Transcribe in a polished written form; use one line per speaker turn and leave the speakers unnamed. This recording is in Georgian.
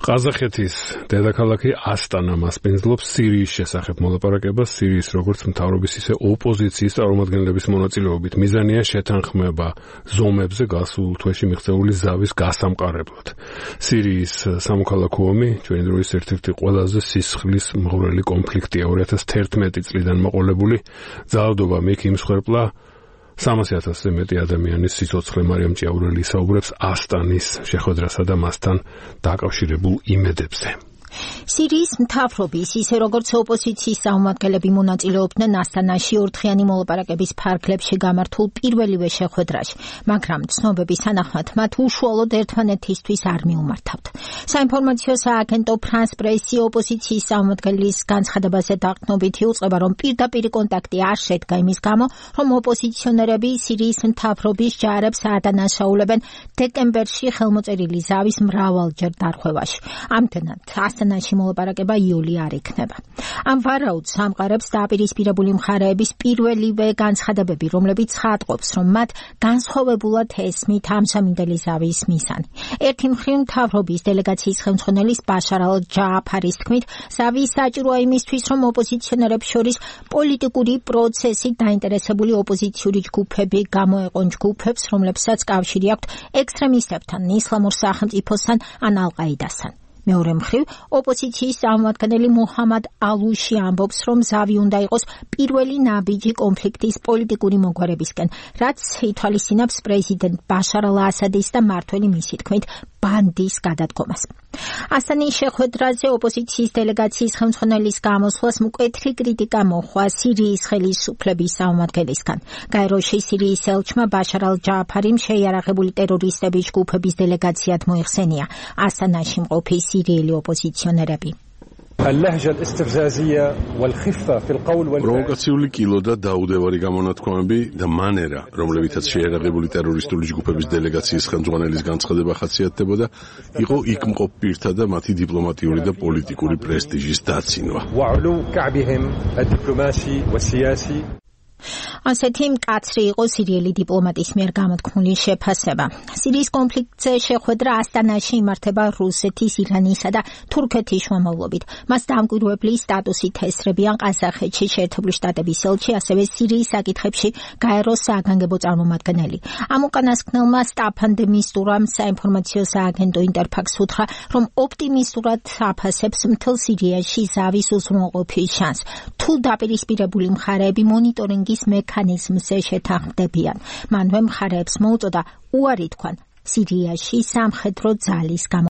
ყაზახეთის დედაქალაქი ასტანა მასპინძლობს სირიის შესახებ მოლაპარაკებას. სირიის როგორც მთავრობის, ისე ოპოზიციის წარმომადგენლების მონაწილეობით. მიზანია შეთანხმება ზომებზე გასულ თვეში მიღწეული ზავის გასამყარებლად. სირიის სამოქალაქო ომი ჩვენი დროის ერთ-ერთი ყველაზე სისხლის მღვრელი კონფლიქტია. 2011 წლიდან მოყოლებული ძალადობა მიქ იმსხვერპლა 300,000-ზე მეტი ადამიანის სიცოცხლე. მარიამ ჭიაურელი საუბრებს ასტანის შეხვედრასა და მასთან დაკავშირებულ იმედებზე.
სირიის მთავრობის, ისე როგორც ოპოზიციის წარმომადგენლები მონაწილეობდნენ ასტანაში ორდღიანი მოლაპარაკების ფარგლებში გამართულ პირველივე შეხვედრაში, მაგრამ ცნობების თანახმად მათ უშუალოდ ერთმანეთისთვის არ მიუმართავთ. საინფორმაციო სააგენტო ფრანს პრესი ოპოზიციის წარმომადგენლის განცხადებაზე დაყრდნობით იუწყება, რომ პირდაპირ კონტაქტი არ შედგა იმის გამო, რომ ოპოზიციონერები სირიის მთავრობის ჯარებს ადანაშაულებენ დეკემბერში ხელმოწერილი ზავის მრავალჯერ დარღვევაში. ამდენად ასტანაში მოლაპარაკება იული არ იქნება. ამ ვარაუდს ამყარებს დაპირისპირებული მხარეების პირველივე განცხადებები, რომლებიც ხატყობს, რომ მათ განსხვავებულად ესმით ამჟამინდელი ზავის მიზანი. ერთი მხრივ მთავრობის დელეგაციის ხელმძღვანელის ბაშარ ალ-ჯააფარის თქმით, ზავი საჭიროა იმისთვის, რომ ოპოზიციონერებს შორის პოლიტიკური პროცესით დაინტერესებული ოპოზიციური ჯგუფები გამოეყონ ჯგუფებს, რომლებსაც კავშირი აქვთ ექსტრემისტებთან, ისლამურ სახელმწიფოსთან ან ალ-ყაიდასთან. მეორე მხრივ, ოპოზიციის წარმომადგენელი მუჰამად ალუში ამბობს, რომ ზავი უნდა იყოს პირველი ნაბიჯი კონფლიქტის პოლიტიკური მოგვარებისკენ, რაც ითვალისწინებს პრეზიდენტ ბაშარ ალ-ასადის და მმართველი მისი თქმით ბანდის გადადგომას. ასტანის შეხვედრაზე ოპოზიციის დელეგაციის ხელმძღვანელის გამოსვლას მკვეთრი კრიტიკა მოჰყვა სირიის ხელისუფლების წარმომადგენლისგან. გაეროში სირიის ელჩმა ბაშარ ალ-ჯააფარიმ შეიარაღებული ტერორისტების ჯგუფების დელეგაციად მოიხსენია ასტანაში მყოფი სირიელი ოპოზიციონერები.
პროვოკაციული კილო და დაუდევარი გამონათქვამები და მანერა, რომლებითაც შეიარაღებული ტერორისტული ჯგუფების დელეგაციის ხელმძღვანელის განცხადება ხასიათდებოდა, იყო იქმყოფ პირთა და მათი დიპლომატიური და პოლიტიკური პრესტიჟის დაცინვა.
ასეთი მკაცრი იყო სირიელი დიპლომატის მიერ გამოთქმული შეფასება. სირიის კონფლიქტზე შეხვედრა ასტანაში იმართება რუსეთის, ირანისა და თურქეთის შუამავლობით. მას დამკვირვებლის სტატუსით ესწრებიან ყაზახეთში შეერთებული შტატების ელჩი, ასევე სირიის საკითხებში გაეროს საგანგებო წარმომადგენელი. ამ უკანასკნელმა სტაფან დე მისტურამ საინფორმაციო სააგენტო ინტერფაქს უთხრა, რომ ოპტიმისტურად აფასებს მთელ სირიაში ზავის უზრუნველყოფის შანსს, თუ დაპირისპირებული მხარეები მონიტორინგის მექანიზმზე შეთანხმდებიან. მანვე მხარეებს მოუწოდა უარი თქვან სირიაში სამხედრო ძალის